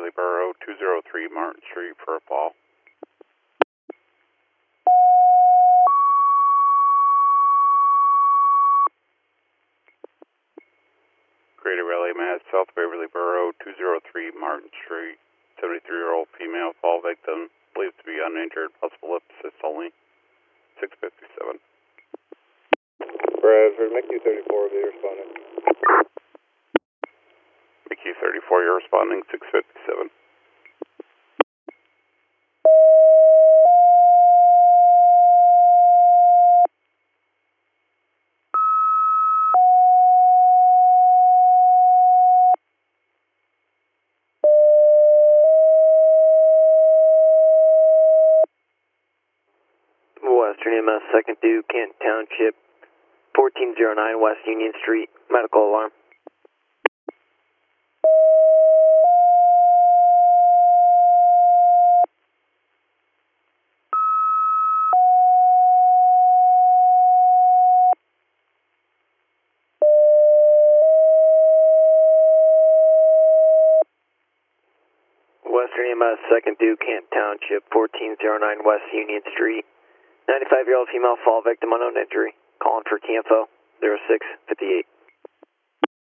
Beverly Borough, 203 Martin Street for a fall. Greater Raleigh, Mass, South Beverly Borough, 203 Martin Street. 73-year-old female fall victim, believed to be uninjured, possible lip assist only. 657. Bradford, McHugh 34 will be responding. McHugh 34, you're responding, 657. Western EMS, 2nd due, Kent Township, 1409 West Union Street, medical alarm. Western EMS, 2nd due, Kent Township, 1409 West Union Street. 95-year-old female fall victim, unknown injury. Calling for Campo, 0658.